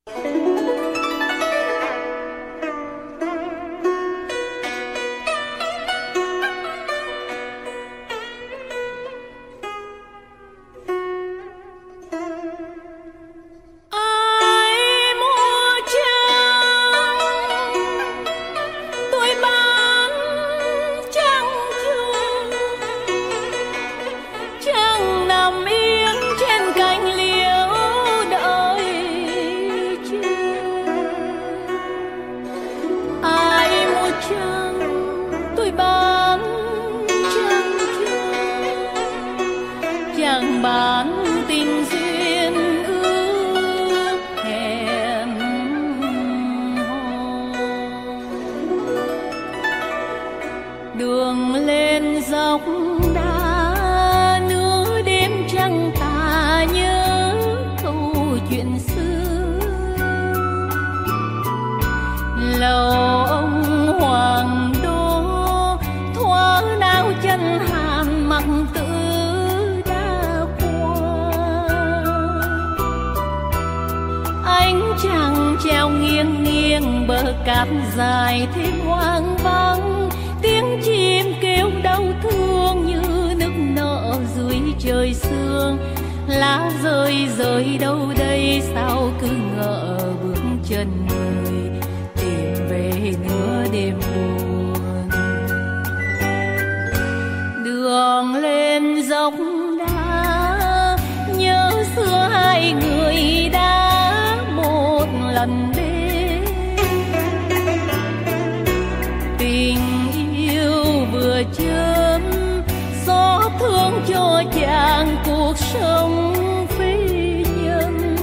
Cát dài thêm hoang vắng, tiếng chim kêu đau thương như nức nở dưới trời sương. Lá rơi rơi đâu đây, sao cứ ngỡ bước chân người tìm về nửa đêm buồn. Đường lên dốc đá, nhớ xưa hai người đã một lần đến. Chớm gió thương cho chàng cuộc sống phi nhân.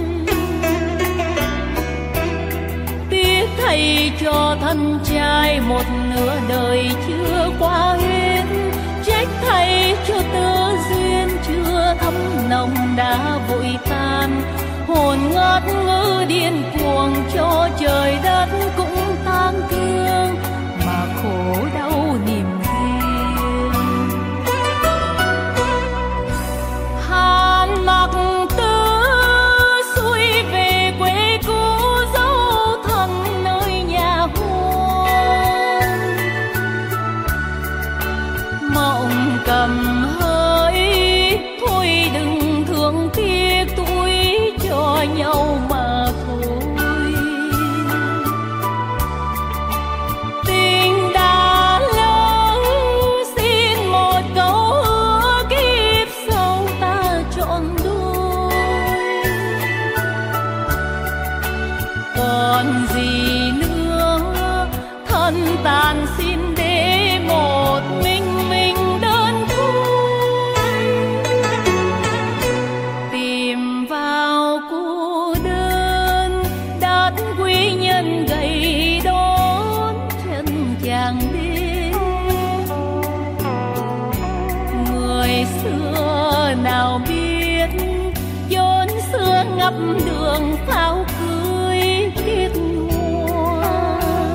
Tiếc thầy cho thân trai một nửa đời chưa qua hết, trách thầy cho tơ duyên chưa thấm nồng đã vội tan. Hồn ngất ngơ điên cuồng cho trời đất cũng tang thương, mà khổ đau niềm mặc tứ xuôi về quê cũ dấu thân nơi nhà hoang. Mộng cầm hỡi thôi đừng thương tiếc tuổi cho nhau mà thôi. Tình đã lớn xin một câu hứa kiếp sau ta trọn đôi. Còn gì nữa thân tàn xin để một mình đơn côi. Tìm vào cô đơn đất quý nhân gầy đón chân chàng đến. Người xưa nào biết chốn xưa ngập đường pháo cưới kết hoa.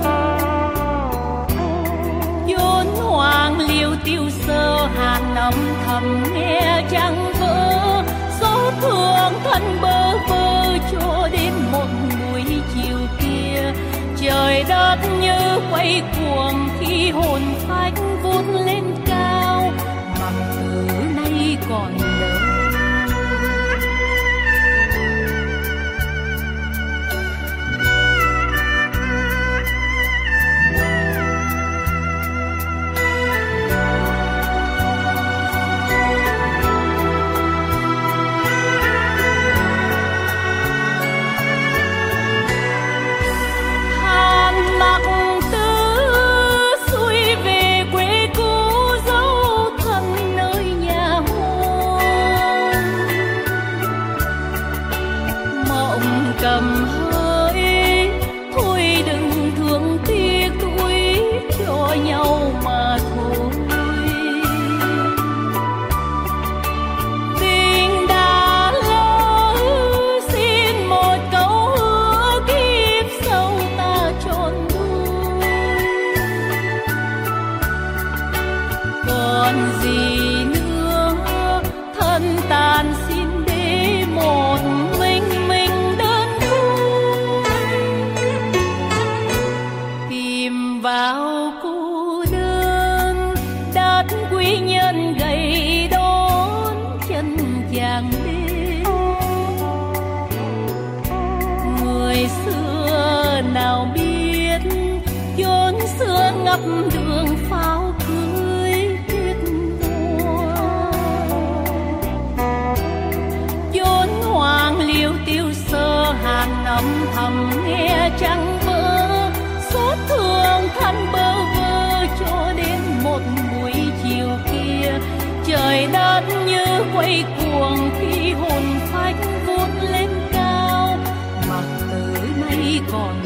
Chốn hoàng liêu tiêu sơ hàn âm thầm nghe trăng vỡ. Gió thương thân bơ vơ cho đến một buổi chiều kia. Trời đất như quay cuồng khi hồn phách vút lên cao, bằng từ nay còn đâu. Xuôi về quê cũ dấu thân nơi nhà hoang. ngày xưa nào biết, chốn xưa ngập đường pháo cưới tuyết mùa. Chốn hoàng liêu tiêu sơ hàng năm thầm nghe trăng vỡ, xót thương thân bơ vơ cho đến một buổi chiều kia. Trời đất như quay cuồng khi hồn phách vút lên cao, mà từ nay còn